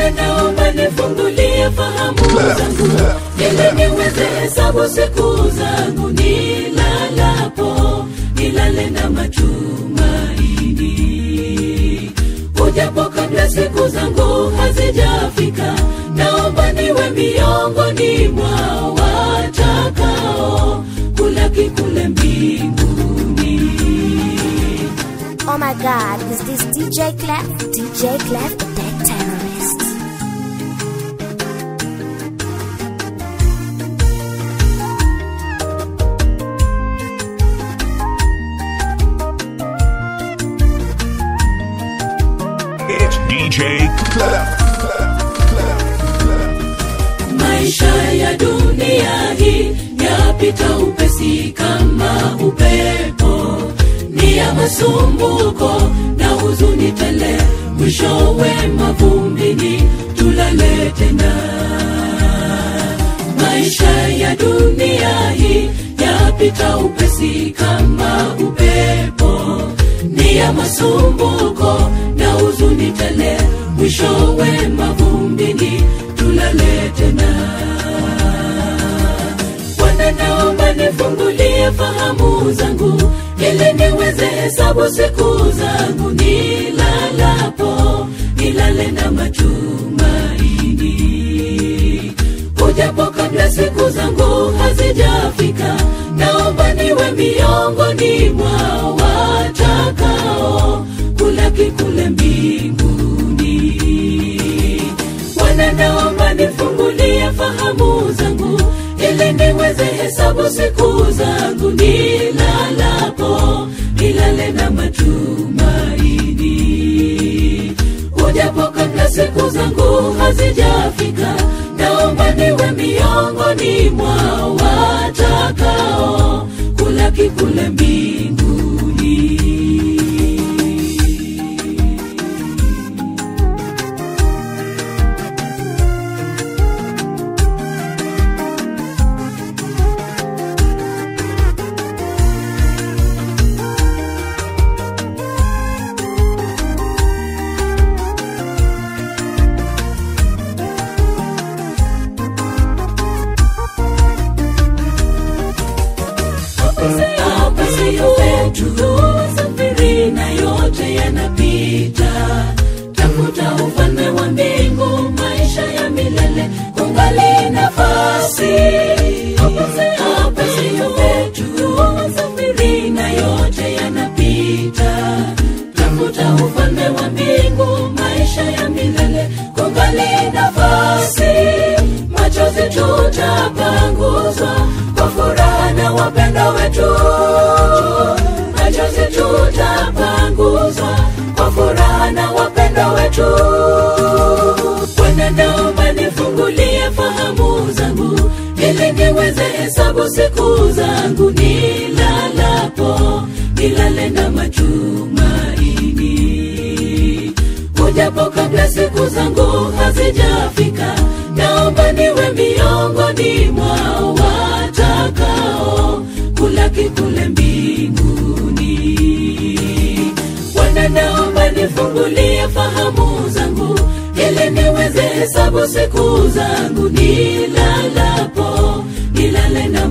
Bwana naomba nifungulie fahamu zangu, ili niweze hesabu siku zangu nilalapo, nilale na matumaini. Ujapo kabla siku zangu hazijafika, naomba niwe miongoni mwa watakao kulaki kule mbinguni. Oh my God, is this DJ Clef? DJ Clef, the Tech Terrorist. It's DJ Clef. Maisha ya dunia hii yapita upesi kama upepo, ni ya masumbuko na huzuni tele, mwishowe mavumbini tulale tena. Maisha ya dunia hii yapita upesi kama upepo, ni ya masumbuko na huzuni tele, mwishowe mavumbini tulale tena. Bwana naomba nifungulie fahamu zangu, ili niweze hesabu siku zangu nilalapo, nilale na matumaini. Ujapo kabla siku zangu hazijafika, naomba niwe miongoni mwa watakao kulaki kule mbinguni. Bwana naomba nifungulie fahamu zangu, ili niweze hesabu siku zangu nilalapo, nilale na matumaini. Ujapo kabla siku zangu hazijafika, naomba niwe miongoni mwa watakao kulaki kule mbinguni. Safiri na yote yanapita, tafuta ufalme wa mbingu, maisha ya milele kungali nafasi. Hapa siyo petu, safiri na yote yanapita, tafuta ufalme wa mbingu, maisha ya milele kungali nafasi. Machozi tutapanguzwa kwa furaha na wapenda wetu, machozi tutapanguzwa kwa furaha na wapenda wetu. Bwana naomba nifungulie fahamu zangu, ili niweze hesabu siku zangu nilalapo, nilale na matumaini. Ujapo kabla siku zangu hazijafika, naomba niwe miongoni mwa watakao kulaki kule mbinguni. Bwana naomba nifungulie fahamu zangu, ili niweze hesabu siku zangu nilalapo, nilale na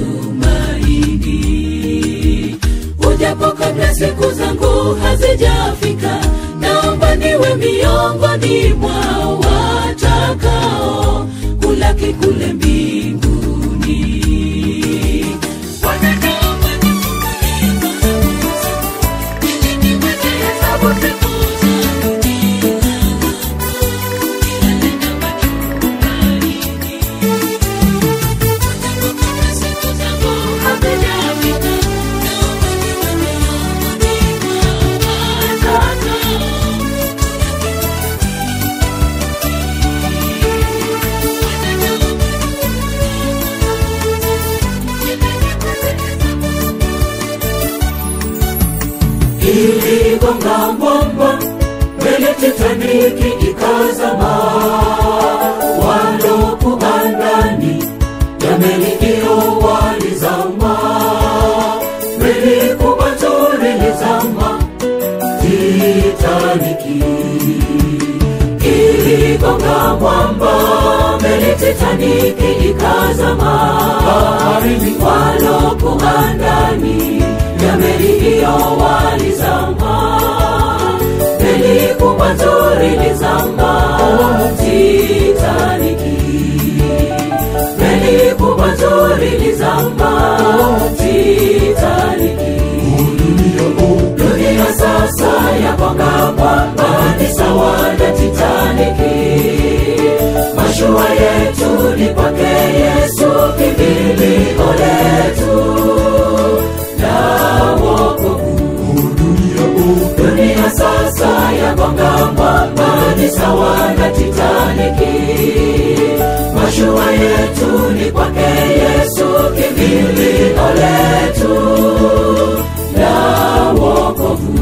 matumaini. Ujapo kabla siku zangu hazijafika, naomba niwe miongoni mwa watakao kulaki kule mbinguni. Bwana naomba nifungulie fahamu zangu, ili niweze hesabu siku zangu nilalapo, nilale na matumaini. Ujapo kabla siku zangu hazijafika, naomba niwe miongoni mwa watakao iligonga mwamba mbele, Titanic ikazama. Walokuwa ndani ya meli hiyo walizama, meli kubwa tu ilizama, Titanic iligonga mwamba, meli Titaniki ikazama. Baharini walokuwa ndani ya meli hiyo walizama. Meli kubwa nzuri ilizama, Titaniki. Meli kubwa nzuri ilizama, Titaniki. Dunia sasa yagonga mwamba, ni sawa na Titaniki. Mashua yetu ni kwake Yesu, kimbilio letu la wokovu. Dunia sasa yagonga mwamba, ni sawa na Titaniki. Mashua yetu ni kwake Yesu, kimbilio letu la wokovu.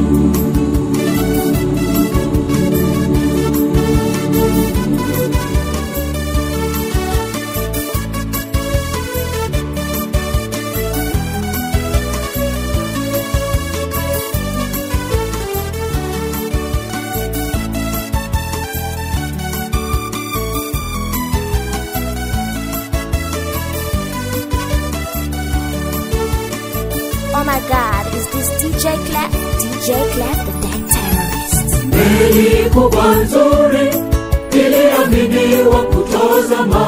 Oh my God, is this DJ Clef? DJ Clef the Deck Terrorist. Meli kubwa nzuri iliaminiwa kutozama,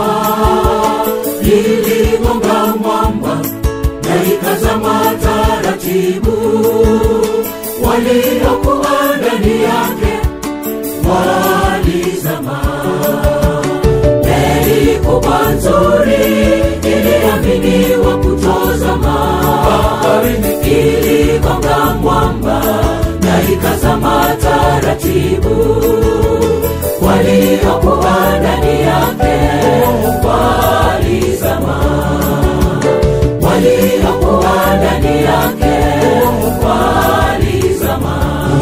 iligonga mwamba na ikazama taratibu. Waliokuwa ndani yake walizama. Meli kubwa nzuri iliaminiwa kutozama, iligonga mwamba na ikazama taratibu. Waliokuwa ndani yake walizama. Waliokuwa ndani yake walizama.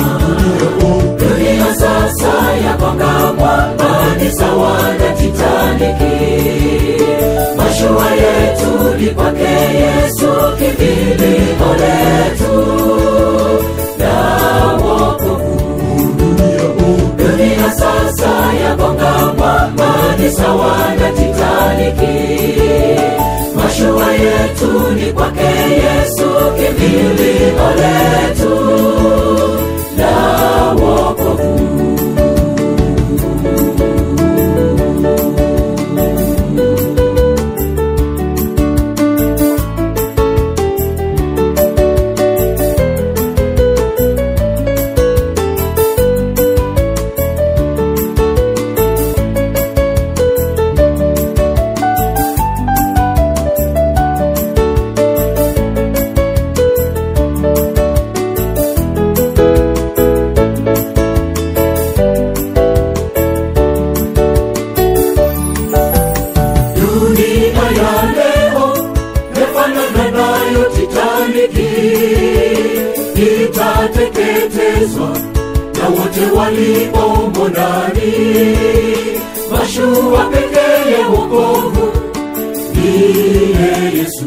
Dunia sasa yagonga mwamba, ni sawa na Titaniki. Mashua yetu ni kwake Yesu, kimbilio letu la wokovu. Dunia sasa yagonga mwamba, ni sawa na Titaniki. Mashua yetu ni kwake Yesu, kimbilio letu la wokovu. Itateketezwa na wote waliomo ndani. Mashua pekee ya wokovu ndiye Yesu.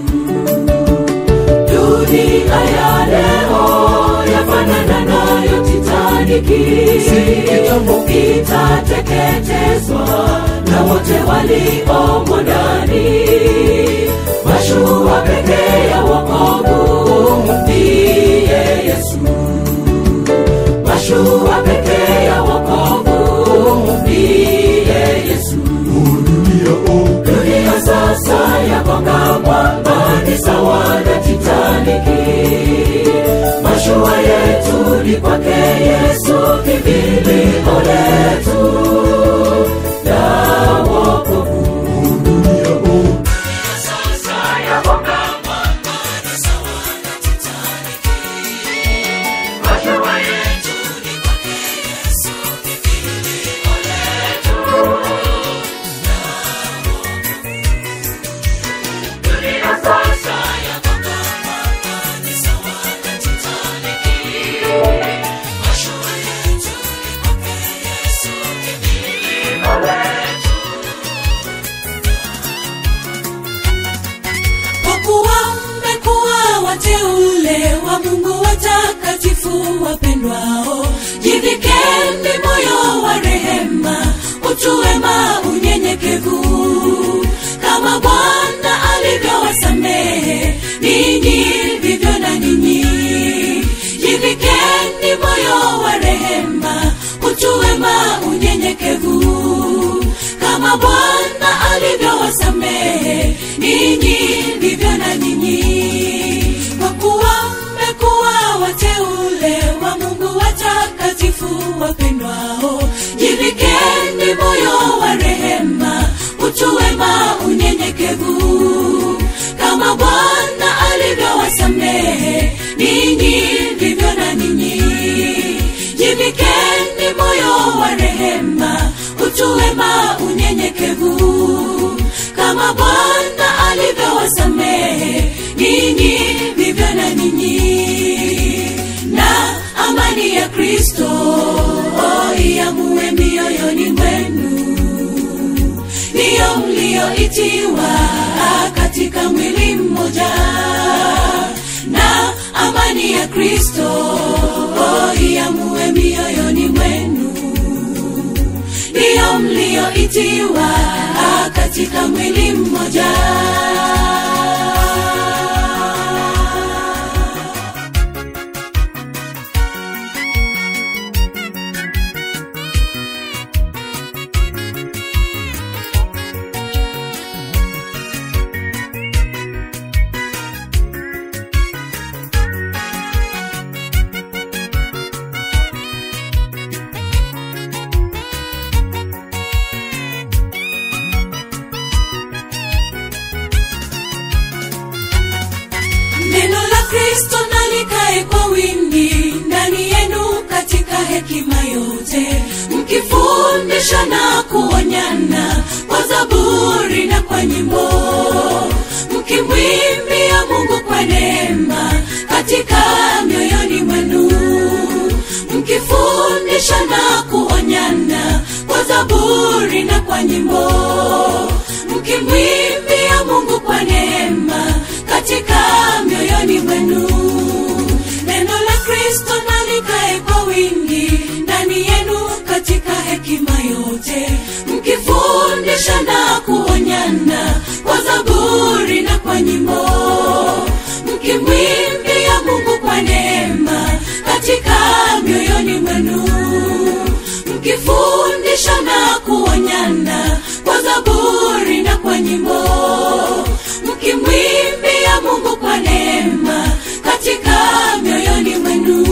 Dunia ya leo yafanana nayo Titaniki. Itateketezwa na wote waliomo ndani. Mashua pekee ya wokovu ndiye Yesu. Mashua pekee ya wokovu ndiye Yesu. Dunia sasa yagonga mwamba, ni sawa na Titaniki. Mashua yetu ni kwake Yesu, kimbilio letu la wokovu. Dunia sasa yagonga mwamba, ni sawa na Titaniki. Mashua yetu ni kwake Yesu, kimbilio letu la wokovu. Dunia sasa yagonga mwamba, ni sawa na Titaniki. Mashua yetu ni kwake Yesu, kimbilio letu. Kwa kuwa mmekuwa wateule wa Mungu watakatifu wapendwao, jivikeni moyo wa rehema, utu wema, kama Bwana alivyowasamehe ninyi, ndivyo na nyinyi. Kwa kuwa mmekuwa wateule wa Mungu watakatifu wapendwao, jivikeni moyo wa rehema, utu wema, unyenyekevu. Kama Bwana alivyowasamehe ninyi, ndivyo na nyinyi. Jivikeni moyo wa rehema, utu wema, unyenyekevu. Kama Bwana alivyowasamehe ninyi, ndivyo na nyinyi. Na amani ya Kristo iamue mioyoni mwenu, ndiyo mlioitiwa katika mwili mmoja. Na amani ya Kristo iamue mioyoni mwenu, ndiyo mlioitiwa katika mwili mmoja. Neno la Kristo nalikae kwa wingi ndani yenu katika hekima yote, mkifundisha na kuonyana kwa zaburi na kwa nyimbo, mkimwimbia Mungu kwa neema katika mioyoni mwenu, mkifundisha na kuonyana kwa zaburi na kwa nyimbo, mkimwimbia Mungu kwa neema katika mioyoni mwenu. Neno la Kristo nalikae kwa wingi ndani yenu katika hekima yote, mkifundisha na kuonyana kwa zaburi na kwa nyimbo, mkimwimbia Mungu kwa neema katika mioyoni mwenu, mkifundisha na kuonyana kwa zaburi na kwa nyimbo, mkimwimbia Mungu kwa neema katika mioyoni mwenu.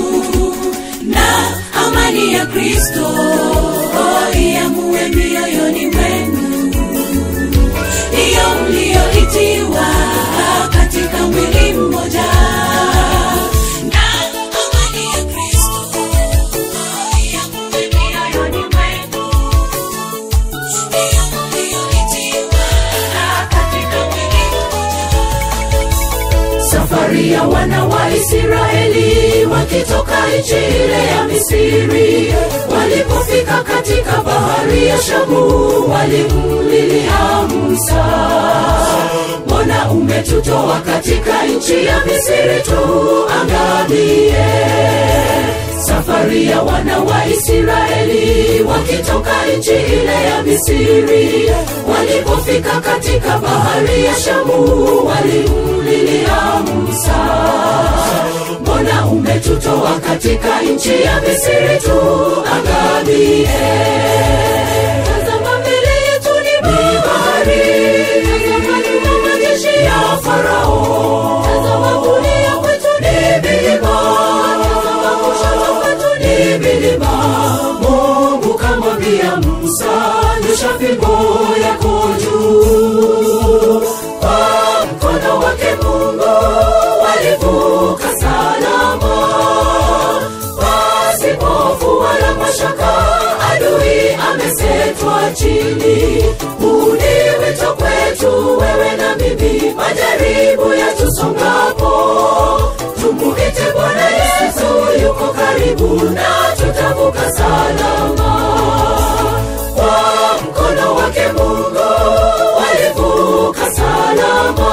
Na amani ya Kristo iamue mioyoni mwenu, ndiyo mlioitiwa katika mwili mmoja. Na amani ya Kristo iamue mioyoni mwenu, ndiyo mlioitiwa katika mwili mmoja. Safari ya wana wa Israeli wakitoka nchi ile ya Misri, walipofika katika bahari ya Shamu, walimlilia Musa, mbona umetutoa katika nchi ya Misri tuangamie? Safari ya wana wa Israeli wakitoka nchi ile ya Misri, walipofika katika bahari ya Shamu, walimlilia Musa, mbona umetutoa katika nchi ya Misri tuangamie? Tazama mbele yetu ni bahari, tazama nyuma majeshi ya Farao, tazama kulia kwetu ni milima, tazama kushoto kwetu ni milima. Mungu kamwambia Musa, nyosha fimbo yako juu. Kwa mkono wake Mungu walivuka salama, pasipo hofu wala mashaka. Adui amesetwa chini. Huu ni wito kwetu wewe na mimi, majaribu yatusongapo, tumuite Bwana Yesu, yuko karibu na tutavuka salama. Kwa mkono wake Mungu walivuka salama,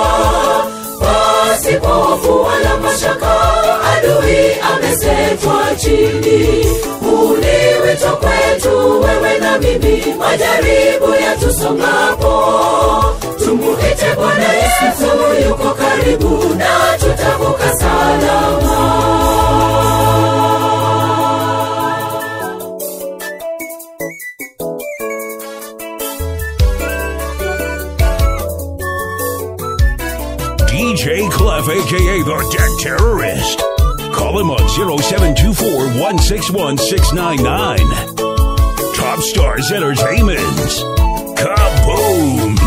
pasipo hofu wala mashaka. Adui amesetwa chini. Huu ni wito kwetu wewe na mimi, majaribu yatusongapo, tumuite Bwana Yesu, yuko karibu na tutavuka salama. DJ Clef, aka the Deck Terrorist. Call him on 0724-161-699. Top Stars Entertainment. Kaboom!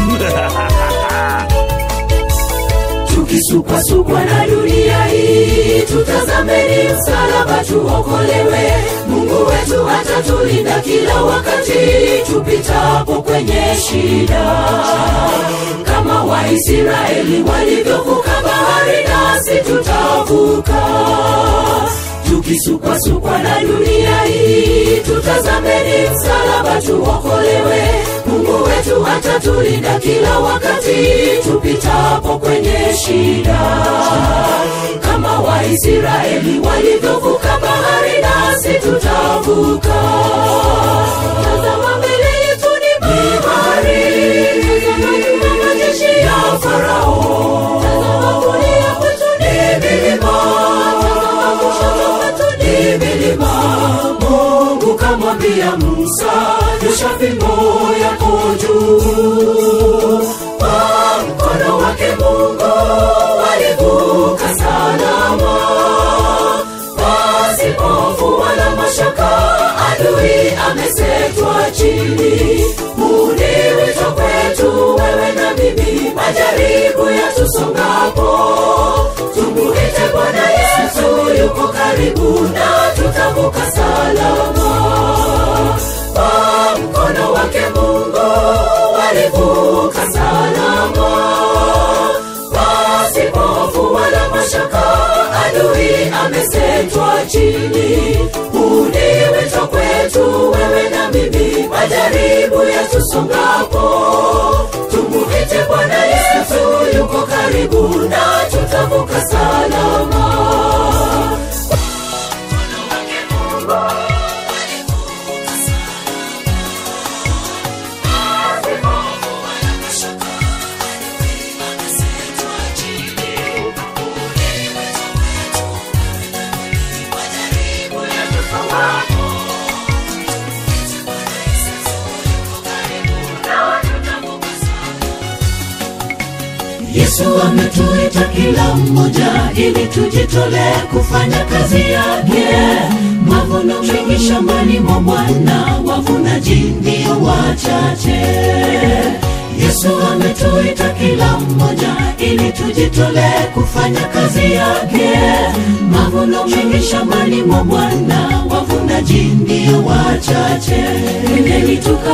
Tukisukwa na dunia hii, tutazameni msalaba tuokolewe. Mungu wetu atatulinda kila wakati tupitapo kwenye shida. Kama Waisraeli walivyovuka bahari, nasi tutavuka. Tukisukwa na dunia hii, tutazameni msalaba tuokolewe. Mungu wetu atatulinda kila wakati tupitapo kwenye shida. Kama Waisraeli walivyovuka bahari, nasi tutavuka. Tazama mbele yetu ni bahari, tazama nyuma majeshi ya Farao. Tazama kulia kwetu ni milima, tazama kushoto kwetu ni milima. Mungu kamwambia Musa, nyosha fimbo yako juu. Kwa mkono wake Mungu walivuka salama, pasipo hofu wala mashaka. Adui amesetwa chini. Huu ni wito kwetu wewe na mimi, majaribu yatusongapo. Tumuite Bwana Yesu, yuko karibu na tutavuka salama. Kwa mkono wake Mungu walivuka salama, pasipo hofu wala mashaka. Adui amesetwa chini. Huu ni wito kwetu wewe na mimi, majaribu yatusongapo. Tumuite Bwana Yesu, yuko karibu na tutavuka salama. Yesu ametuita kila mmoja ili tujitolee kufanya kazi yake. Mavuno mengi shambani mwa Bwana, wavunaji ndio wachache. Yesu ametuita kila mmoja ili tujitolee kufanya kazi yake. Mavuno mengi shambani mwa Bwana, wavunaji ndio wachache. Nendeni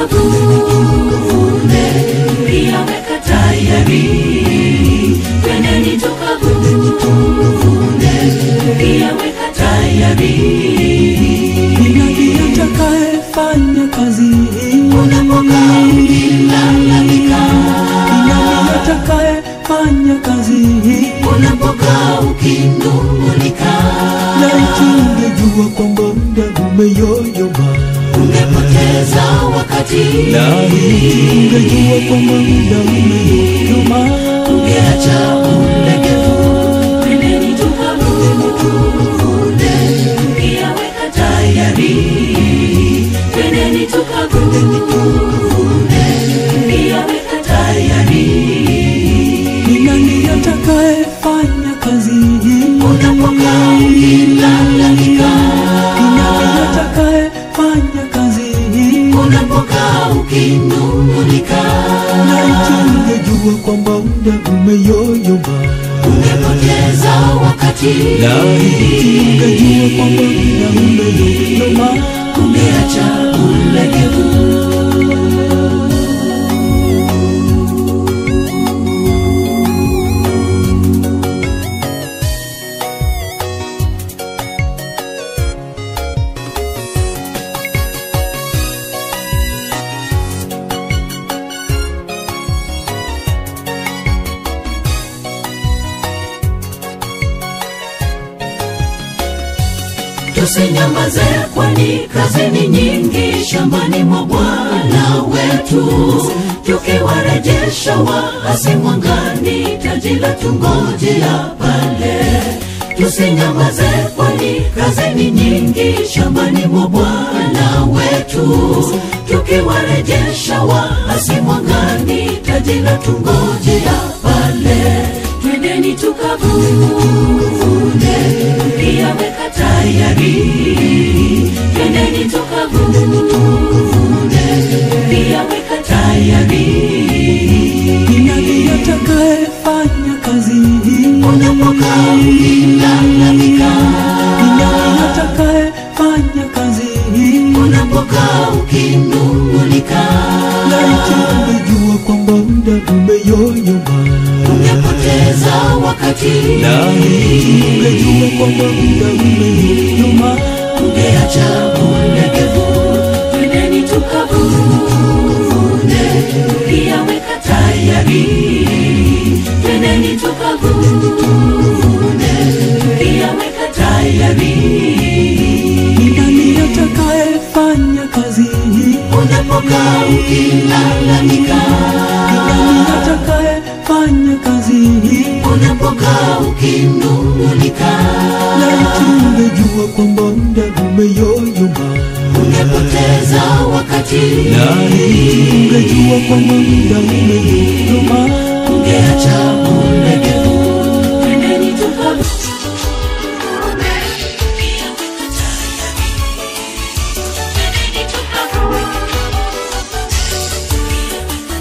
tukavune, pia weka tayari. Nendeni tukavune, pia weka tayari. Nani atakayefanya kazi hii? Unapokaa ukilalamika. Nani atakayefanya kazi hii? Unapokaa ukinung'unika. Laiti ungejua kwamba muda umeyoyoma, ungepoteza wakati. Laiti ungejua kwamba muda umeyoyoma, ungeacha ulegevu. Nendeni tukavune, pia weka tayari. Nendeni tukavune, pia weka tayari. Ni nani atakayefanya kazi hii? Unapokaa ukilalamika. Ni nani atakayefanya kazi hii? Unapokaa ukinung'unika. Laiti ungejua kwamba muda umeyoyoma, ungepoteza wakati. Laiti ungejua kwamba muda umeyoyoma, ungeacha ulegevu. Tusinyamaze, kwani kazi ni nyingi shambani mwa Bwana wetu. Tukiwarejesha waasi mwangani, taji la tungojea pale. Tusinyamaze, kwani kazi ni nyingi shambani mwa Bwana wetu. Tukiwarejesha waasi mwangani, taji la tungojea pale. Twendeni tu tukavune, yaweka tayari. Twendeni tukavune, yaweka tayari. Ni nani atakayefanya kazi hii? Unapokaa ukilalamika, Ni nani atakayefanya kazi hii? unapokaa ukinung'unika, Laiti ungejua kwamba muda umeyoyoma, ungepoteza wakati. laiti ungejua kwamba muda umeyoyoma, Ungeacha ulegevu. Twendeni tukavune, yaweka tayari. Twendeni tukavune, yaweka tayari. Ni nani atakayefanya kazi hii? Unapokaa ukilalamika, Ni nani atakayefanya kazi hii? unapokaa ukinung'unika, Laiti ungejua kwamba muda umeyoyoma, ungepoteza wakati. laiti ungejua kwamba muda umeyoyoma, Ungeacha ulegevu. Twendeni tukavune, yaweka tayari. Twendeni tukavune, yaweka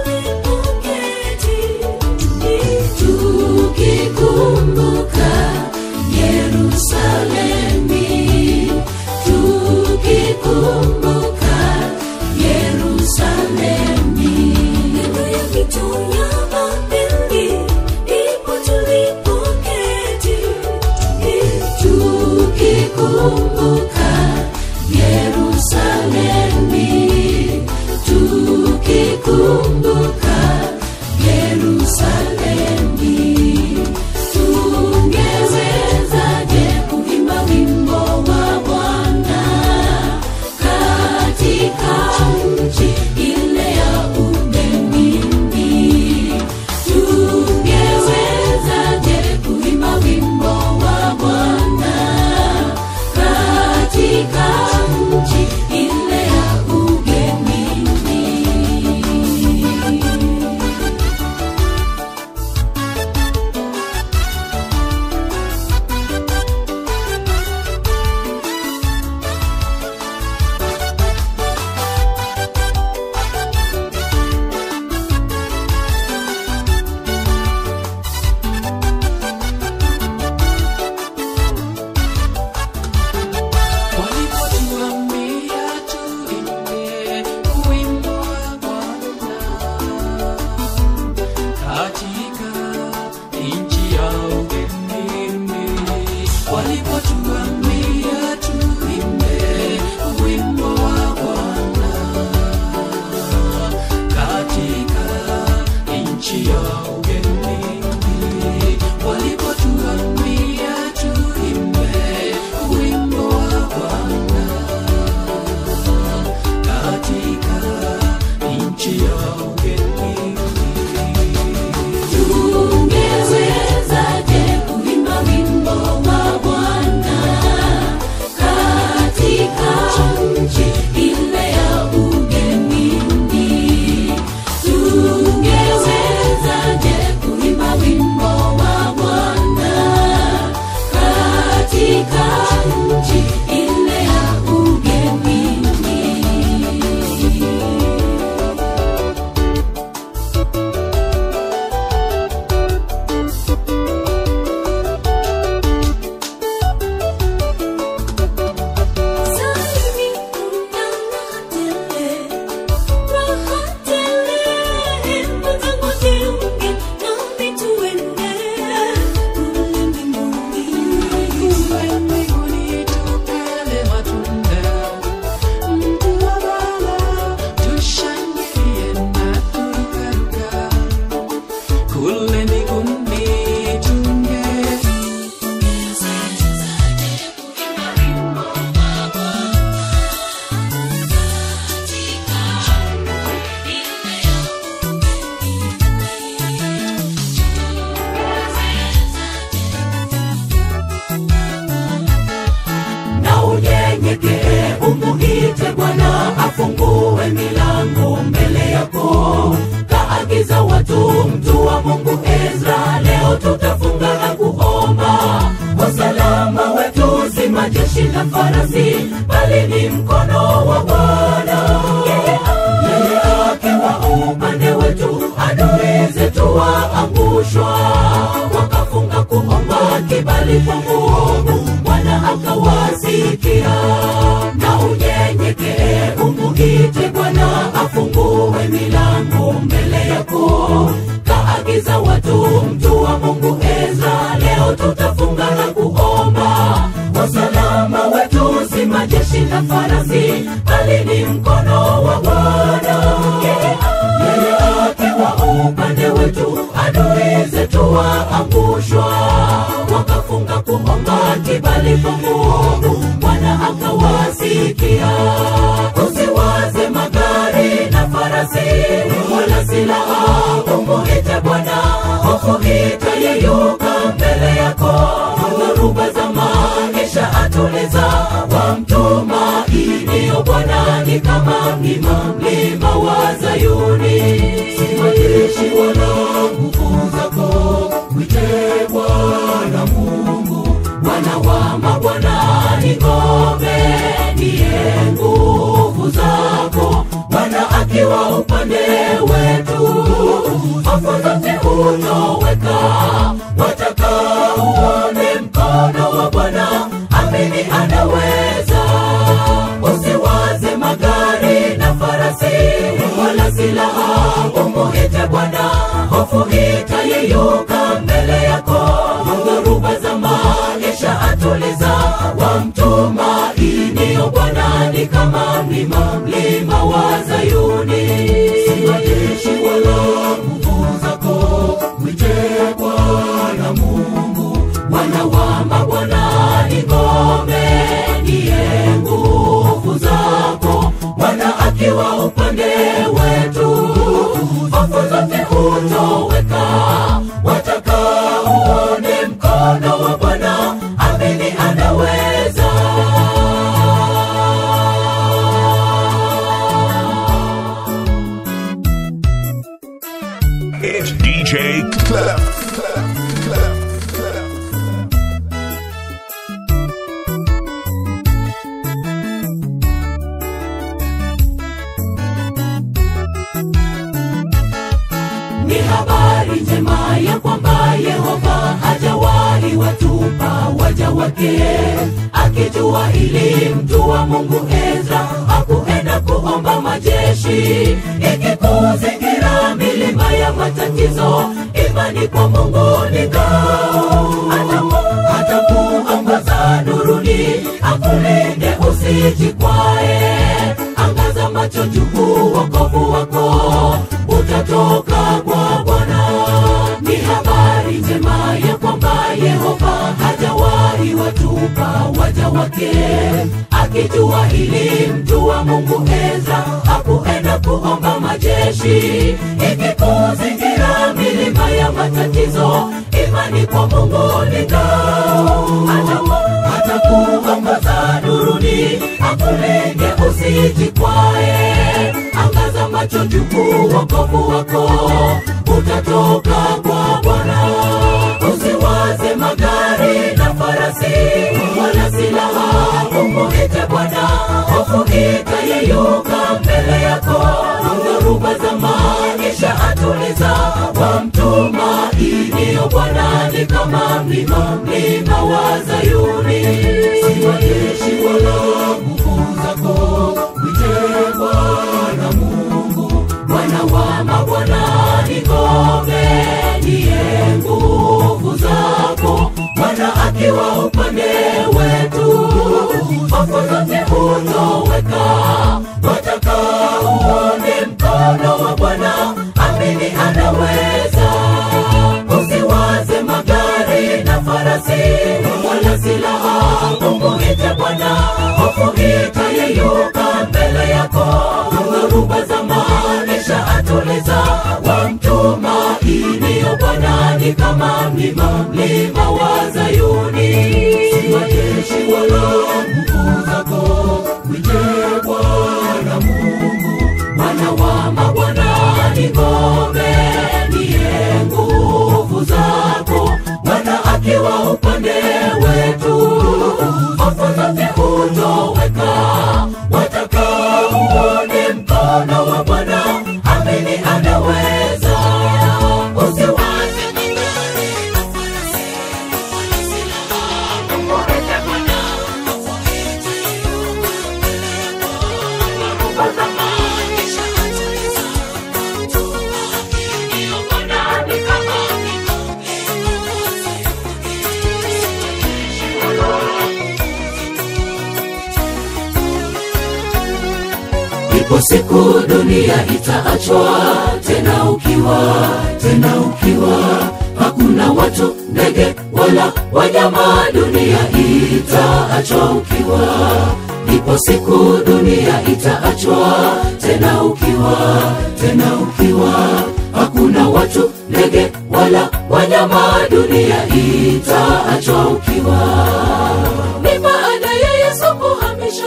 tukikumbuka kaagiza watu, mtu wa Mungu Ezra, leo tutafunga na kuomba. Usalama wetu si majeshi na farasi, bali ni mkono wa Bwana. Yeye akiwa upande wetu, adui zetu waangushwa. Wakafunga kuomba kibali kwa Mungu, Bwana akawasikia. Na unyenyekee umuite Bwana, afungue milango mbele yako. Kaagiza watu, mtu wa Mungu Ezra, leo tutafunga na kuomba. Usalama wetu si majeshi na farasi, bali ni mkono wa Bwana. Yeye akiwa upande wetu, adui zetu waangushwa. Wakafunga kuomba kibali kwa Mungu, Bwana akawasikia. Usiwaze magari na farasi, wala silaha, umuite Bwana. Hofu itayeyuka mbele yako, dhoruba za maisha atuliza. Wamtumainio Bwana ni kama mlima wa Zayuni. Si majeshi wala nguvu zako, mwite Bwana Mungu. Bwana wa mabwana ni ngome, ndiye nguvu zako. Bwana akiwa upande wetu, hofu zote hutoweka. Wataka uone mkono wa Bwana, amini anaweza. Usiwaze magari na farasi, wala silaha, umuite Bwana. Hofu itayeyuka mbele yako, dhoruba za maisha atuliza. Wamtumainio Bwana ni kama mlima wa Zayuni. Si majeshi wala nguvu zako, mwite Bwana Mungu. Bwana wa mabwana ni ngome, ndiye nguvu zako. Bwana akiwa upande wetu, hofu zote hutoweka. Wataka uone mkono wa Bwana, amini anaweza. It's DJ Clef. Ni habari njema ya kwamba Yehova hajawahi watupa waja wake. Akijua hili, mtu wa Mungu Ezra hakuenda kuomba majeshi. Ikikuzingira milima ya matatizo, imani kwa Mungu ni ngao. Atakuongoza nuruni, akulinde usijikwae. Angaza macho juu, wokovu wako utatoka kwa Bwana. Ni habari njema ya kwamba Yehova hajawahi watupa waja wake. Akijua hili, mtu wa Mungu Ezra hakuenda kuomba majeshi. Ikikuzingira milima ya matatizo, imani kwa Mungu ni ngao. Atakuongoza nuruni, akulinde usijikwae. Angaza macho juu, wokovu wako utatoka kwa Bwana. Usiwaze magari na farasi, wala silaha, umuite Bwana. Hofu itayeyuka mbele yako, dhoruba za maisha atuliza. Wamtumainio Bwana ni kama mlima wa Zayuni. Si majeshi wala nguvu zako, mwite Bwana Mungu. Bwana wa mabwana ni ngome, ndiye nguvu zako. Bwana akiwa upande wetu, hofu zote hutoweka. Wataka uone mkono wa Bwana, amini anaweza. Usiwaze magari na farasi, wala silaha, umuite Bwana. Hofu itayeyuka mbele yako, dhoruba za maisha atuliza. Wamtumainio Bwana ni kama mlima wa Zayuni. Si majeshi wala nguvu zako, mwite Bwana Mungu. Bwana wa mabwana ni ngome, ipo siku dunia itaachwa tena ukiwa, hakuna watu, ndege wala wanyama, dunia itaachwa ukiwa. Ipo siku dunia itaachwa tena ukiwa, hakuna watu, ndege wala wanyama, dunia itaachwa ukiwa. Ni baada ya Yesu kuhamisha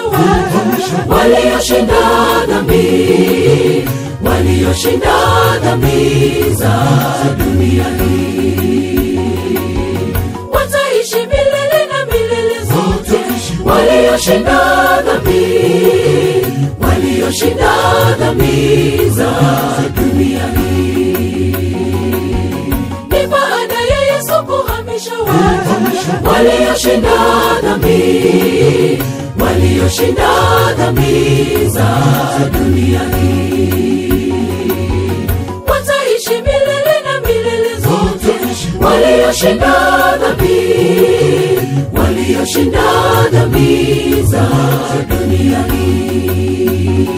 walioshinda dhambi za dunia hii, wataishi milele na milele zote. Walioshinda dhambi za dunia hii. Ni baada ya Yesu kuhamisha walioshinda dhambi za dunia hii, wataishi milele na milele zote. Walioshinda dhambi za dunia hii.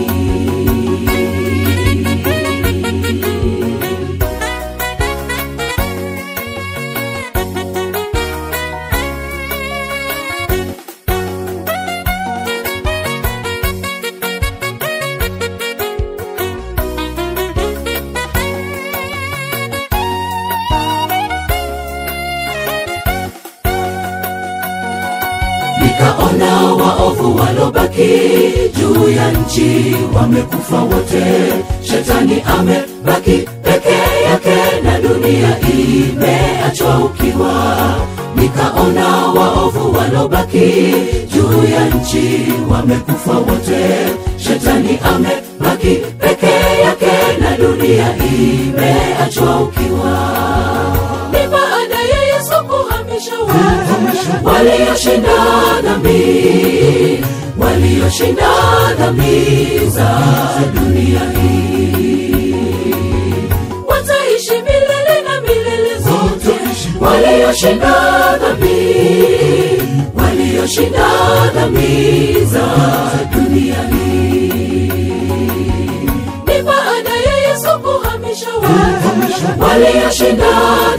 Nikaona waovu walobaki juu ya nchi wamekufa wote, shetani amebaki peke yake na dunia imeachwa ukiwa. Nikaona waovu walobaki juu ya nchi wamekufa wote, shetani amebaki peke yake na dunia imeachwa ukiwa. Ni baada ya Yesu kuhamisha walioshinda dhambi za dunia hii, wataishi milele na milele zote. Walioshinda dhambi za dunia hii. Ni baada ya Yesu kuhamisha walioshinda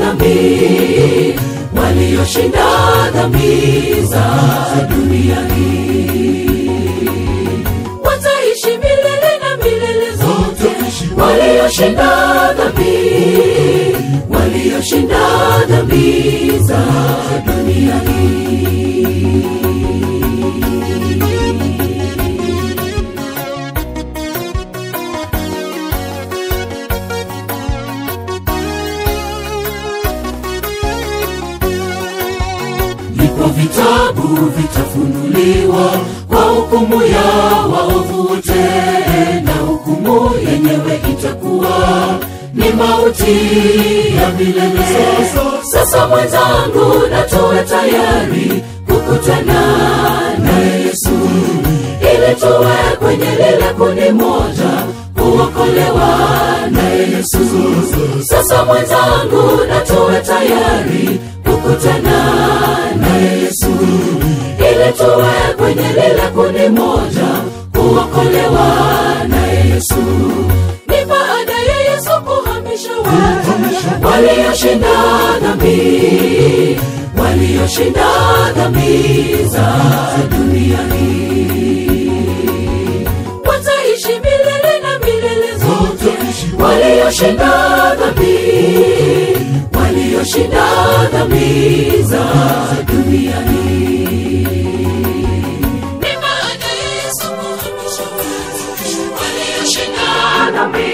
dhambi za dunia hii, wataishi milele na milele zote. Walioshinda dhambi za dunia hii. Vitabu vitafunuliwa kwa hukumu ya waovu wote, na hukumu yenyewe itakuwa ni mauti ya milele. Sasa mwenzangu, na tuwe tayari kukutana na Yesu, ili tuwe kwenye lile kundi moja, kuokolewa na Yesu. Sasa mwenzangu, na tuwe tayari kukutana na Yesu, ili tuwe kwenye lile kundi moja, kuokolewa na Yesu. Ni baada ya Yesu kuhamisha walioshinda dhambi za dunia hii, wataishi milele na milele zote. Walioshinda dhambi za dunia hii. Ni baada ya Yesu kuhamisha walioshinda dhambi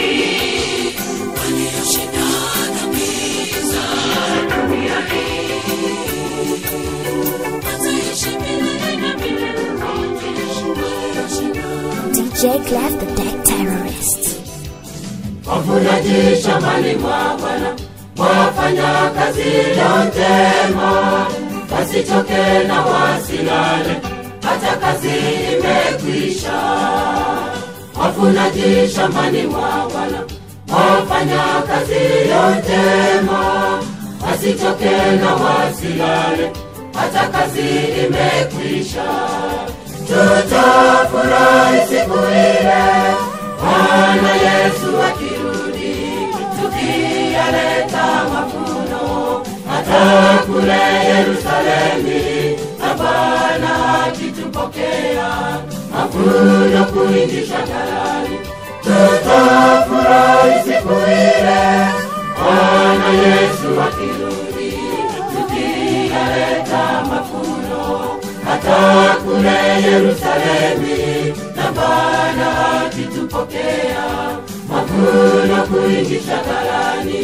za dunia hii, wataishi milele na milele zote. DJ Clef the Deck Terrorist. Wavunaji shambani mwa Bwana, wafanya kazi njema, wasichoke na wasilale hata kazi imekwisha. Wavunaji shambani mwa Bwana, wafanya kazi njema, wasichoke na wasilale hata kazi imekwisha. Tutafurahi siku ile Bwana Yesu akirudi, tukiyaleta mavuno hata kule Yerusalemu, na Bwana akitupokea mavuno kuingisha ghalani, tutafurahi siku ile. Bwana Yesu akirudi, tukiyaleta mavuno hata kule Yerusalemu, na Bwana akitupokea mavuno kuingisha ghalani.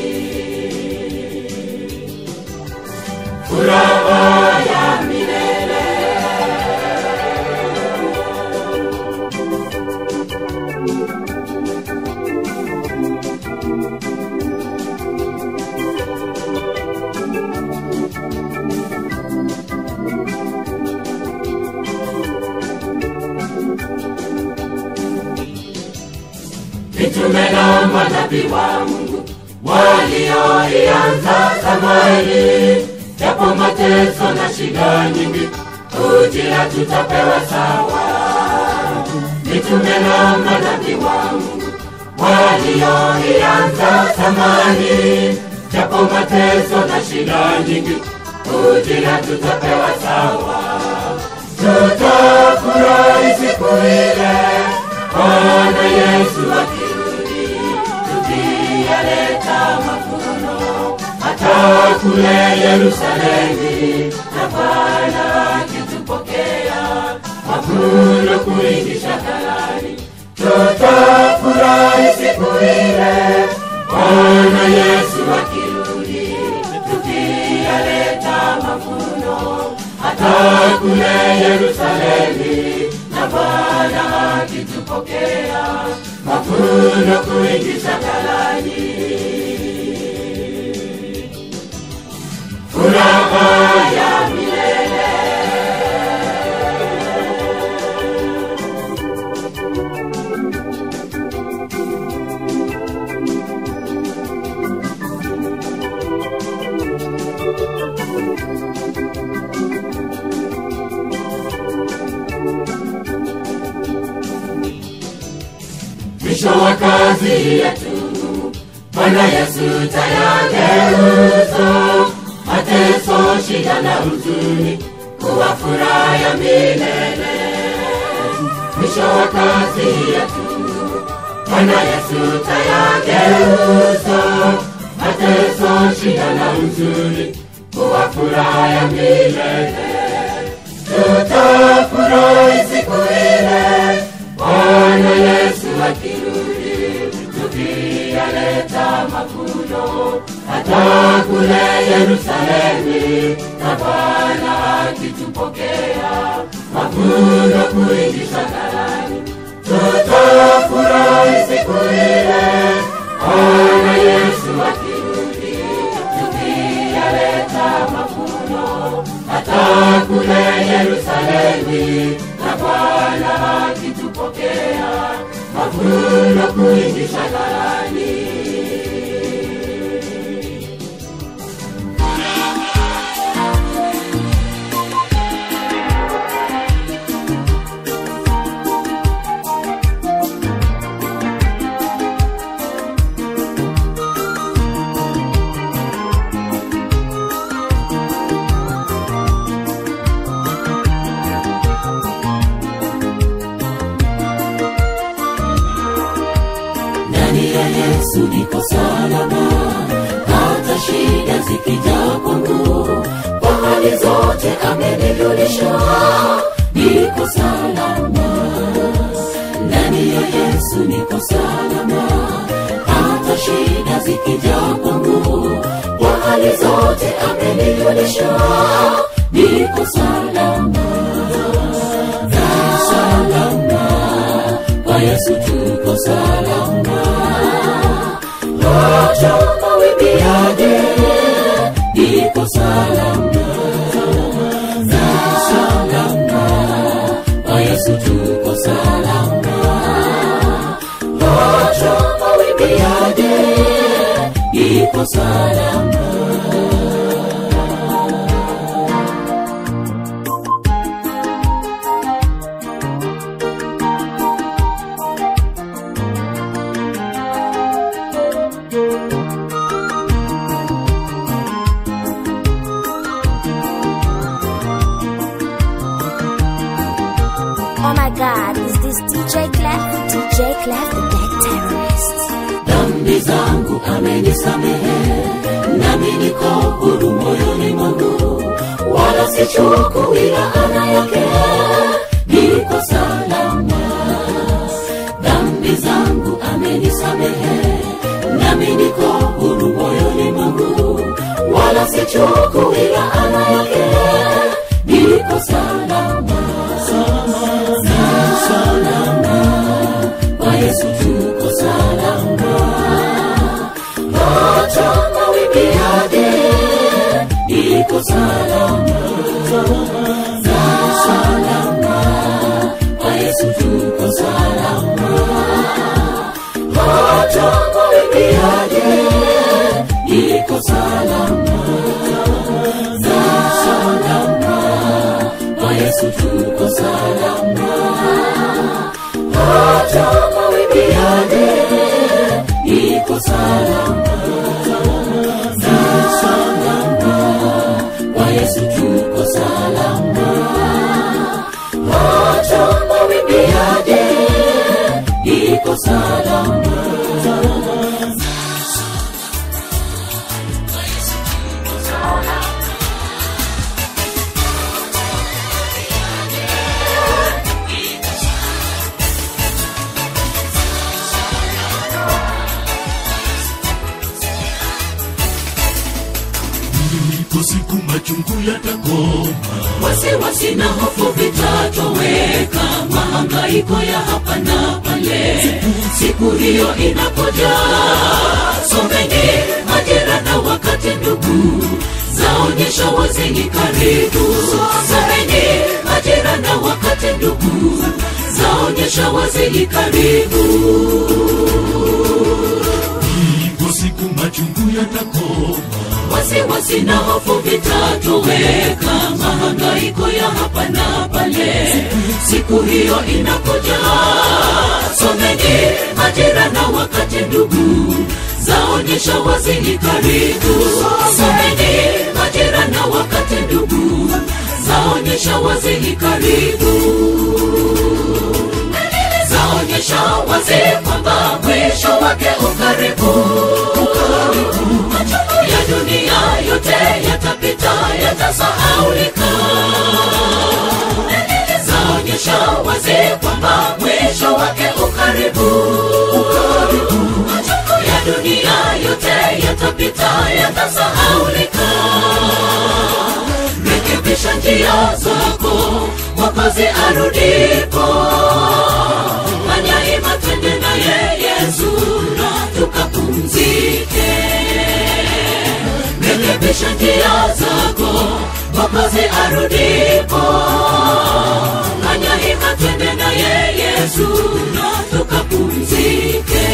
Furaha ya milele. Mitume na manabii wa Mungu walioianza zamani, japo mateso na shida nyingi, ujira tutapewa sawa. Mitume na manabii wa Mungu walioianza zamani, japo mateso na shida nyingi, ujira tutapewa sawa. Tutafurahi siku ile. Bwana Yesu akirudi, tukiyaleta mavuno hata kule Yerusalemu, na Bwana akitupokea mavuno kuingisha ghalani, tutafurahi siku ile. Bwana Yesu akirudi, tukiyaleta mavuno hata kule Yerusalemu, na Bwana akitupokea mavuno kuingisha ghalani. Furaha ya milele. Mwisho wa kazi yetu, Bwana Yesu tayageuza mateso, shida na huzuni kuwa furaha ya milele. Mwisho wa kazi yetu, Bwana Yesu tayageuza mateso, shida na huzuni kuwa furaha ya milele. Tutafurahi siku ile. Bwana Yesu akirudi, tukiyaleta mavuno hata kule Yerusalemu, na Bwana akitupokea mavuno kuingisha ghalani, tutafurahi siku ile. Bwana Yesu akirudi, tukiyaleta mavuno hata kule Yerusalemu, na Bwana akitupokea mavuno kuingisha ghalani. Yesu niko salama, hata shida zikija kwangu, kwa hali zote amenijulisha niko salama. Ndani ya Yesu niko salama, hata shida zikija kwangu, kwa hali zote amenijulisha niko salama. Salama, kwa Yesu tuko salama. Hata mawimbi yaje, niko salama. Salama, kwa Yesu tuko salama. Hata mawimbi yaje, niko salama. this DJ Clef the Deck Terrorist. Dhambi zangu amenisamehe, nami niko huru moyoni mwangu, wala sichukui laana yake, niko salama. Dhambi zangu amenisamehe, nami niko huru moyoni mwangu, wala sichukui laana yake, niko salama. Salama, kwa Yesu tuko salama. Hata mawimbi yaje, niko salama. Salama, kwa Yesu tuko salama. Hata mawimbi yaje, niko salama. Salama, kwa Yesu tuko salama. Hata mawimbi yaje, niko salama. Salama, kwa Yesu tuko salama. Hata mawimbi yaje, niko salama. Siku machungu yatakoma, wasiwasi na hofu vitatoweka, mahangaiko ya hapa na pale. Siku hiyo inapoja, someni majira na wakati ndugu, zaonyesha wazi ni karibu. Someni majira na wakati ndugu, zaonyesha wazi ni karibu. siku machungu yatakoma, wasiwasi na hofu vitatoweka, mahangaiko ya hapa na pale. Siku hiyo inakuja, someni majira na wakati ndugu, zaonyesha wazi ni karibu. Someni majira na wakati ndugu, zaonyesha wazi ni karibu. Zaonyesha wazi kwamba mwisho wake ukaribu. Ya dunia yote yatapita, yatasahaulika. Zaonyesha wazi kwamba mwisho wake ukaribu. Ya dunia yote yatapita, yatasahaulika. Rekebisha njia zako, Mwokozi arudipo. Fanya ima twende naye Yesu, na tukapumzike. Rekebisha njia zako, Mwokozi arudipo. Fanya ima twende naye Yesu, na tukapumzike.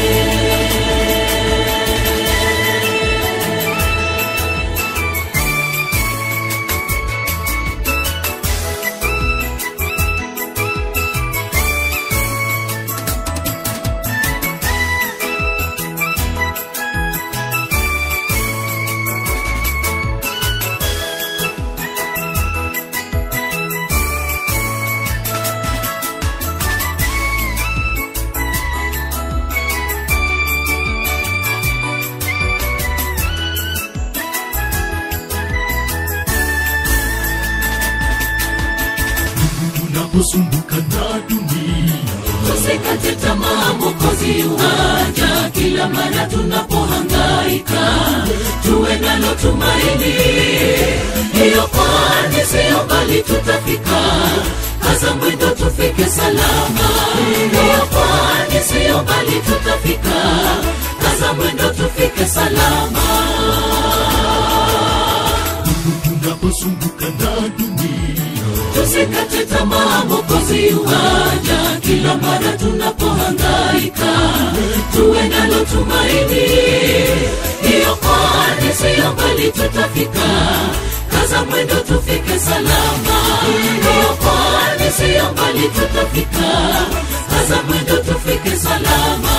tunaposumbuka na dunia, tusikate tamaa, Mwokozi yuaja. Kila mara tunapohangaika, tuwe nalo tumaini. Hiyo kwani siyo mbali tutafika, kaza mwendo tufike salama. Hiyo kwani siyo mbali tutafika, kaza mwendo tufike salama. tunaposumbuka na dunia, tusikate tamaa, Mwokozi yuaja. Kila mara tunapohangaika, tuwe nalo tumaini. Hiyo kwani siyo mbali tutafika, kaza mwendo tufike salama. Hiyo kwani siyo mbali tutafika, kaza mwendo tufike salama.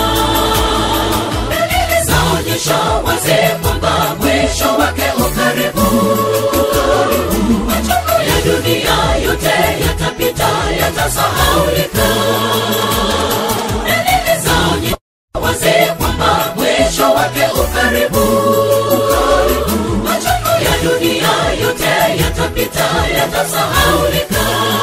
Zaonyesha wazi kwamba mwisho wake ukaribu. Ya dunia yote yatapita, yatasahaulika. Dalili zaonyesha wazi kwamba mwisho wake ukaribu. Machungu ya dunia yote yatapita, yatasahaulika.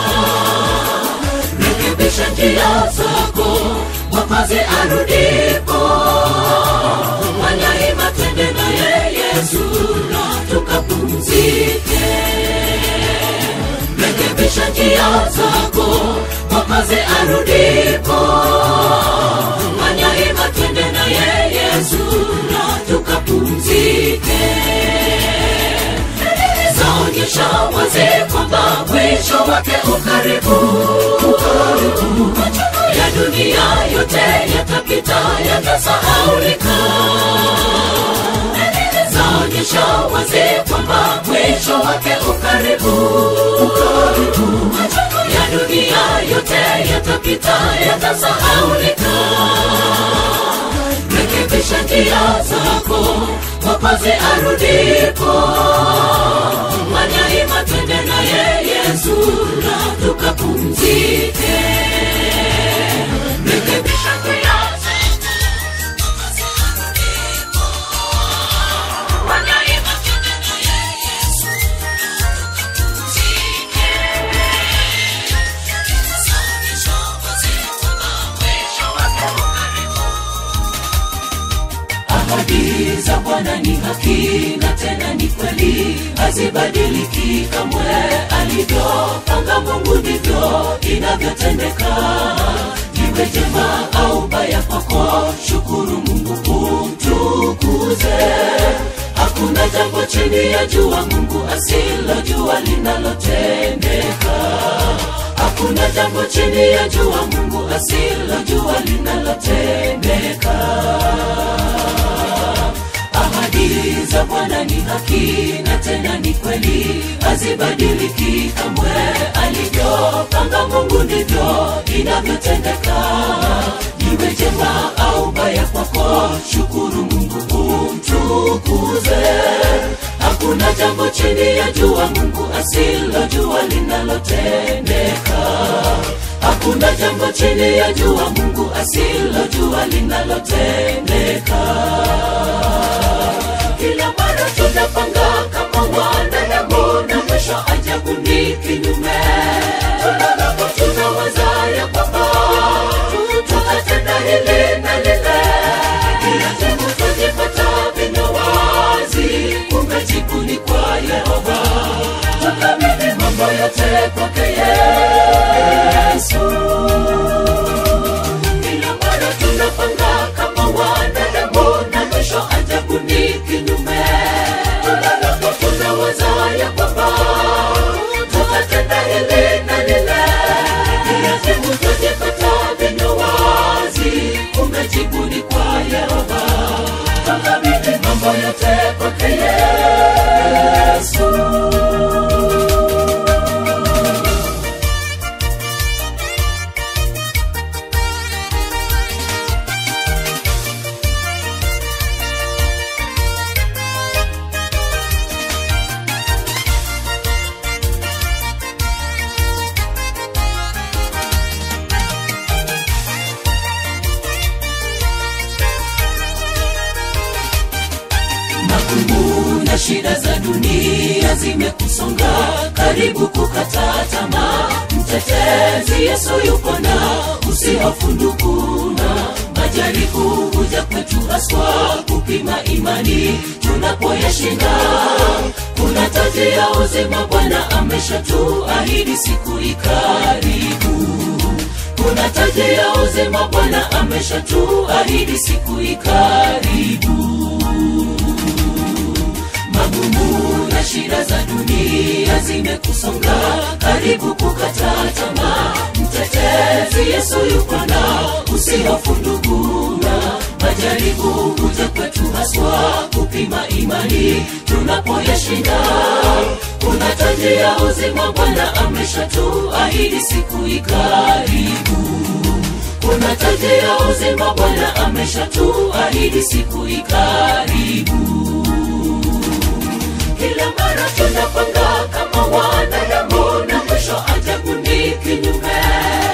Rekebisha njia zako, Mwokozi arudipo. Fanya hima twende naye Yesu na tukapumzike. Rekebisha njia zako, Mwokozi arudipo. Fanya hima twende naye Yesu na tukapumzike. Zaonyesha wazi kwamba mwisho wake ukaribu. Machungu ya dunia yote yatapita, yatasahaulika. Zaonyesha wazi kwamba mwisho wake ukaribu. Machungu ya dunia yote yatapita, yatasahaulika. Rekebisha njia zako, Mwokozi arudipo. Fanya hima twende naye Yesu na tukapumzike. Rekebisha njia zako, Mwokozi arudipo. Fanya hima twende naye Yesu na tukapumzike. Zaonyesha wazi kwamba mwisho wake ukaribu. Ahadi za Bwana ni haki na tena ni kweli, hazibadiliki kamwe. Alivyopanga Mungu ndivyo inavyotendeka. Iwe jema au baya kwako, shukuru Mungu umtukuze. Hakuna jambo chini ya jua Mungu asilojua linalotendeka. Hakuna jambo chini ya jua Mungu asilojua linalotendeka. Ahadi za Bwana ni haki na tena ni kweli, hazibadiliki kamwe. Alivyopanga Mungu ndivyo inavyotendeka. Iwe jema au baya kwako, shukuru Mungu umtukuze. Hakuna jambo chini ya jua Mungu asilojua linalotendeka. Hakuna jambo chini ya jua Mungu asilojua linalotendeka. Kila mara tunapanga kama wanadamu na mwisho ajabu ni kinyume. Tunawaza ya kwamba tutatenda hili na lile. Kila jambo tunajipata vinywa wazi, kumbe jibu ni kwa Yehova. Tukabidhi mambo yote kwake Yesu. Kila mara tunapanga kama wanadamu na mwisho ajabu ni kinyume. Tunawaza ya kwamba tutatenda hili na lile. Kila jambo tunajipata vinywa wazi, kumbe jibu ni kwa Yehova. Tukabidhi mambo yote kwake Yesu. Shida za dunia zimekusonga, karibu kukata tamaa. Mtetezi Yesu yupo na usihofu ndukuna. Majaribu huja kwetu haswa kupima imani tunapoyashinda. Kuna taji ya uzima Bwana ameshatuahidi siku ikaribu. Kuna taji ya uzima Bwana ameshatuahidi siku ikaribu. Magumu na shida za dunia zimekusonga, karibu kukata tamaa. Mtetezi Yesu yupo na usihofu nduguna. Majaribu huja kwetu haswa kupima imani tunapoyashinda. Kuna taji ya uzima Bwana ameshatuahidi siku ikaribu. Kuna taji ya uzima Bwana ameshatuahidi siku ikaribu. Kila mara tunapanga kama wanadamu na mwisho ajabu ni kinyume.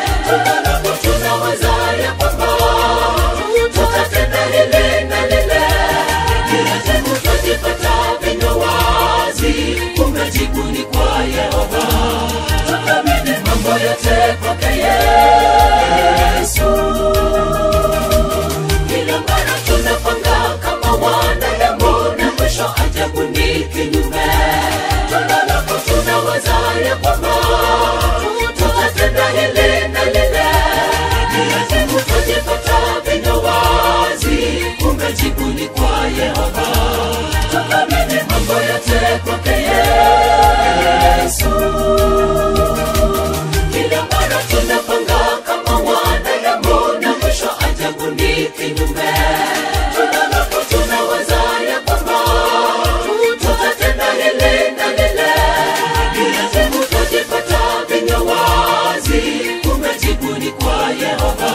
kwake Yesu. Kila mara tunapanga kama wanadamu na mwisho ajabu ni kinyume. Tunaweza ya kwamba tutatenda hili na lile, ila jibu tutajipata vinywa wazi, kumbe jibu ni kwa Yehova.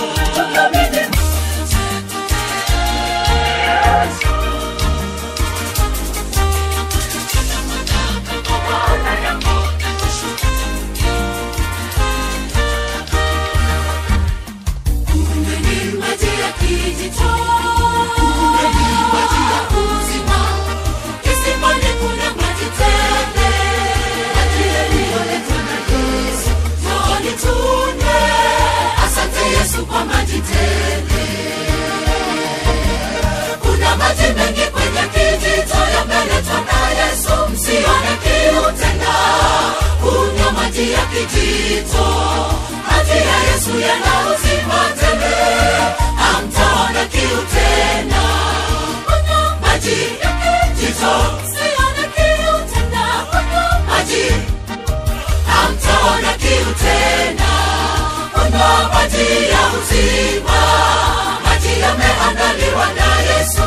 Kuna maji mengi kwenye kijito yameletwa na Yesu, msione kiu tena, kunywa maji ya kijito. Maji ya Yesu yana uzima tele, hamtaona kiu tena. Kunywa maji ya kijito, msione kiu tena, kunywa maji, hamtaona kiu tena. Kunywa maji ya uzima, maji yameandaliwa na Yesu.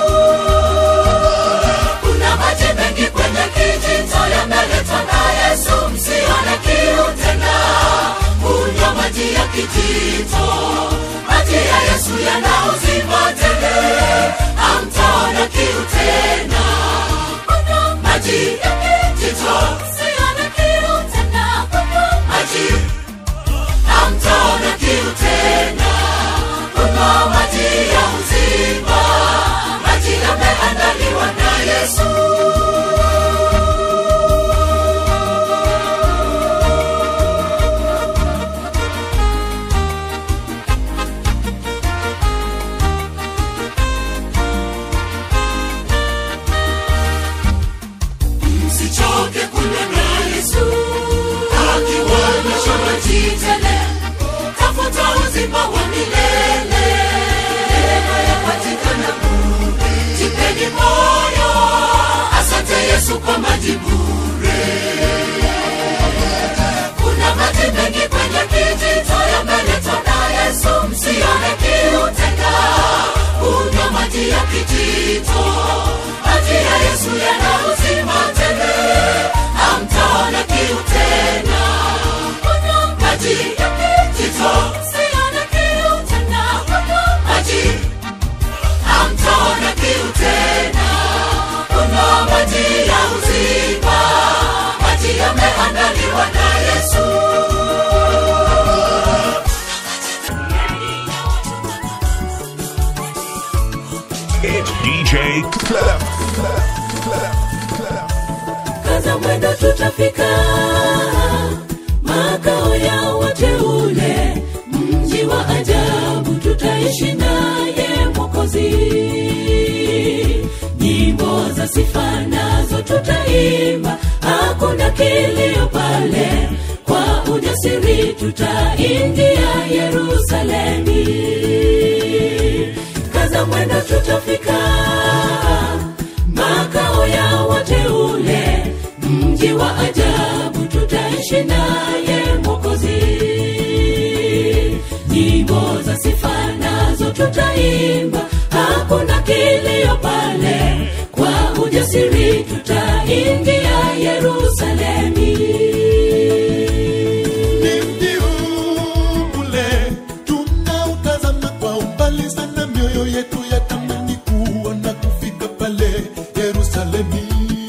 Kuna maji mengi kwenye kijito yameletwa na Yesu, msione kiu tena, kunywa maji ya kijito. Maji ya Yesu yana uzima tele, hamtaona kiu tena. Kunywa maji ya kijito, msione kiu tena, kunywa maji, hamtaona kiu tena. Kunywa maji ya uzima, maji yameandaliwa na Yesu. Msichoke kunywa na Yesu, akiwanyesha maji tele. Tafuta uzima wa milele, neema yapatikana bure. Jipeni moyo, asante Yesu kwa maji bure. Kuna maji mengi kwenye kijito yameletwa na Yesu, msione kiu tena, kunywa maji ya kijito. Maji ya Yesu yana uzima tele, hamtaona kiu tena. Kunywa maji ya kijito, msione kiu tena, kunywa maji, hamtaona kiu tena. Kunywa maji ya uzima, maji yameandaliwa na Yesu. It's DJ Clef. Kaza mwendo tutafika makao ya wateule, mji wa ajabu tutaishi naye Mwokozi. Nyimbo za sifa nazo tutaimba, hakuna kilio pale, kwa ujasiri tutaingia Yerusalemi. Kaza mwendo tutafika makao ya wateule, mji wa ajabu tutaishi naye Mwokozi. Nyimbo za sifa nazo tutaimba, hakuna kilio pale, kwa ujasiri tutaingia Yerusalemi. Ni mji ule tunautazama kwa umbali sana, mioyo yetu yatamani kuona kufika pale Yerusalemi.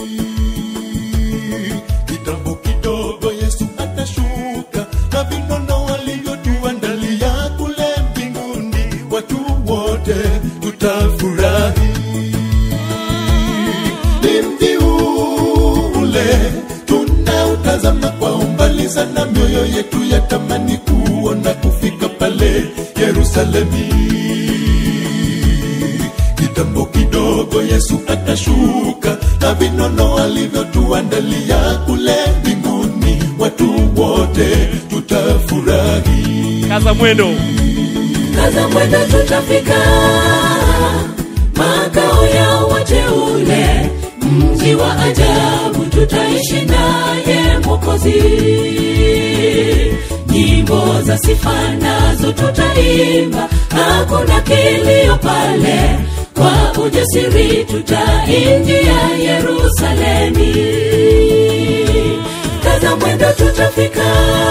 Kitambo kidogo Yesu atashuka, na vinono walivyotuandalia kule mbinguni, watu wote tutafurahi. Ni mji ule tunautazama kwa umbali sana, mioyo yetu yatamani kuona kufika pale Yerusalemi. Kitambo kidogo Yesu atashuka, na vinono alivyotuandalia kule mbinguni, watu wote tutafurahi. Kaza mwendo, kaza mwendo tutafika makao ya wateule, mji mji wa ajabu tutaishi naye Mwokozi. Nyimbo za sifa nazo tutaimba, hakuna kilio pale, kwa ujasiri tutaingia Yerusalemi. Kaza mwendo tutafika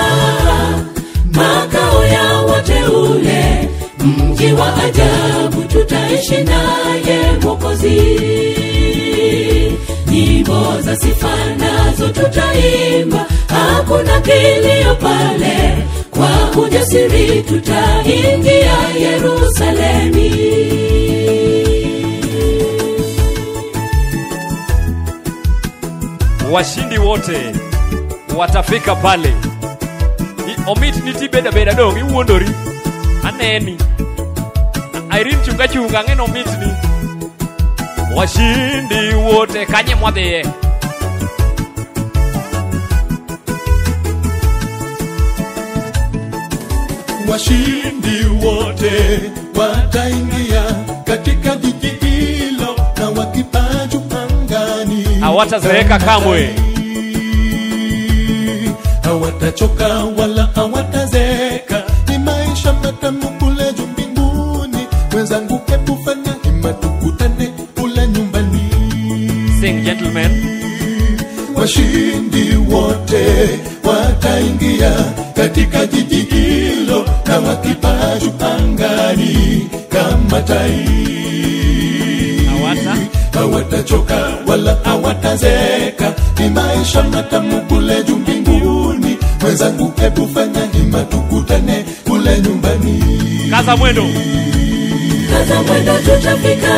makao ya wateule, mji wa ajabu tutaishi naye Mwokozi. Nyimbo za sifa nazo tutaimba, hakuna kilio pale, kwa ujasiri tutaingia Yerusalemi. Washindi wote watafika pale. Omit niti beda beda dong iwuondori. Aneni Irene chunga chunga ng'eno omit ni. Washindi wote kanye mwadhiye. Washindi wote wataingia katika jiji hilo, na wakipaa juu angani hawatazeeka kamwe, hawatachoka wala hawatazeeka. Ni maisha matamu kule juu mbinguni. Wenzangu, hebu fanya hima tukutane kule nyumbani. Sing gentlemen. Washindi wote wataingia katika jiji hilo, na wakipaa juu angani kama tai. Hawatachoka wala hawatazeeka. Ni maisha matamu kule juu mbinguni. Wenzangu, hebu fanya hima tukutane kule nyumbani. Kaza mwendo. Kaza mwendo tutafika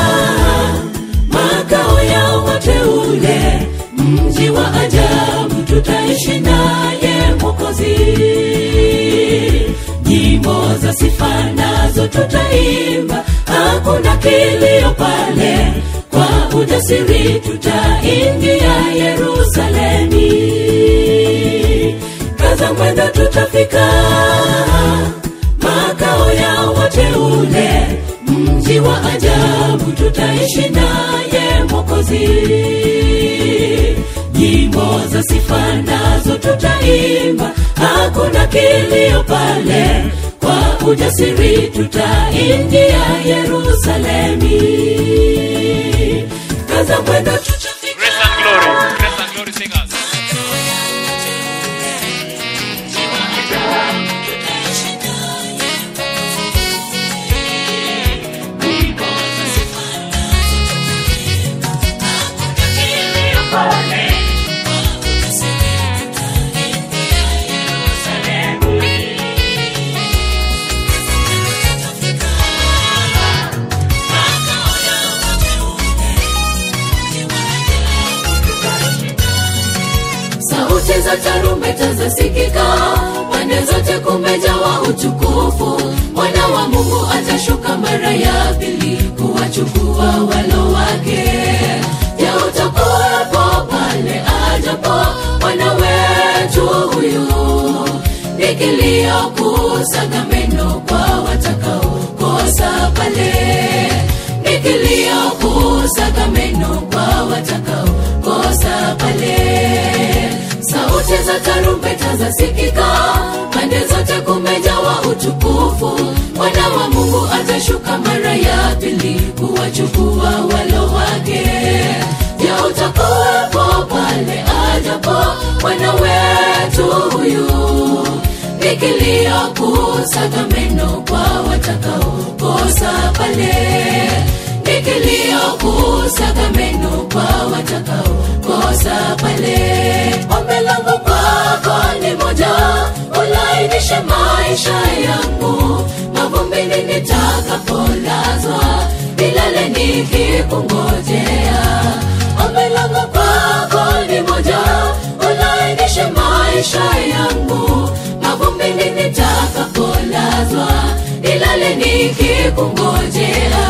makao ya wateule, mji wa ajabu tutaishi naye Mwokozi. Nyimbo za sifa nazo tutaimba, hakuna kilio pale, kwa ujasiri tutaingia Yerusalemi. Kaza mwendo tutafika makao ya wateule, mji wa ajabu tutaishi naye Mwokozi. Nyimbo za sifa nazo tutaimba, hakuna kilio pale, kwa ujasiri tutaingia Yerusalemi. Kaza mwendo tutafika. Grace and glory. Grace and glory singers. Sauti za tarumbeta zasikika, pande zote kumejawa utukufu. Mwana wa Mungu atashuka mara ya pili, kuwachukua walo wake. Je, utakuwepo pale ajapo Bwana wetu huyu? Ni kilio kusaga meno kwa watakaokosa pale. Ni kilio kusaga meno kwa watakaokosa pale. Sauti za tarumbeta zasikika, pande zote kumejawa utukufu. Mwana wa Mungu atashuka mara ya pili, kuwachukua walo wake. Je, utakuwepo pale ajapo Bwana wetu huyu? Ni kilio kusaga meno kwa watakaokosa pale. Ni kilio kusaga meno kwa watakaokosa pale. Ombi langu kwako ni moja, ulainishe maisha yangu. Mavumbini nitakapolazwa, milele nikikungojea. Ombi langu kwako ni moja, ulainishe maisha yangu. Mavumbini nitakapolazwa, milele nikikungojea.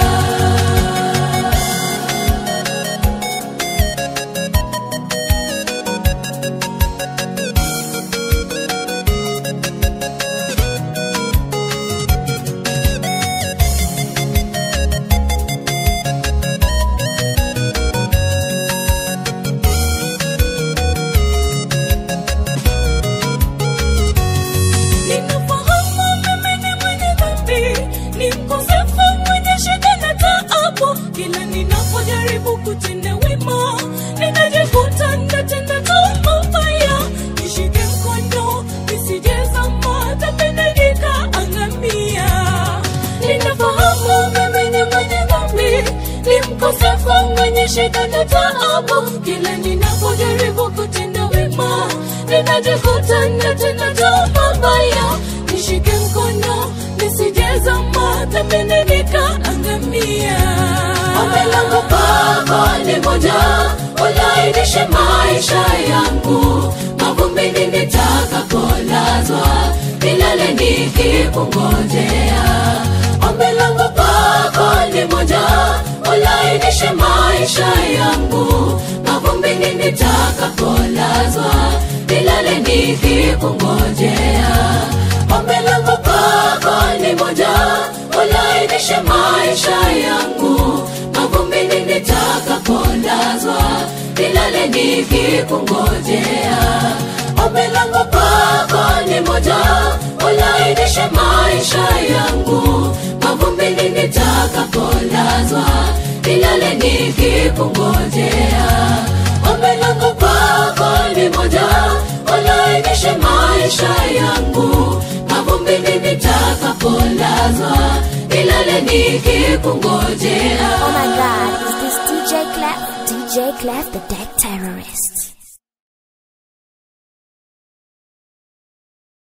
shida na taabu. Kila ninapojaribu kutenda wema, ninajikuta natenda mabaya. Nishike mkono nisijezama dhambini nikaangamia. Ombi langu Baba ni moja, ulainishe maisha yangu. Mavumbini nitakapolazwa, milele nikikungojea. Ombi langu Baba ni moja, ulainishe maisha yangu. Mavumbini nitakapolazwa, milele nikikungojea. Ombi langu Baba ni moja, ulainishe maisha yangu. Mavumbini nitakapolazwa, milele nikikungojea. Ombi langu Baba ni moja, ulainishe maisha yangu. Mavumbini nitakapolazwa, milele nikikungojea. Ombi langu Baba ni moja, ulainishe maisha yangu. Mavumbini nitakapolazwa, milele nikikungojea. Oh my God, is this DJ Clef? DJ Clef the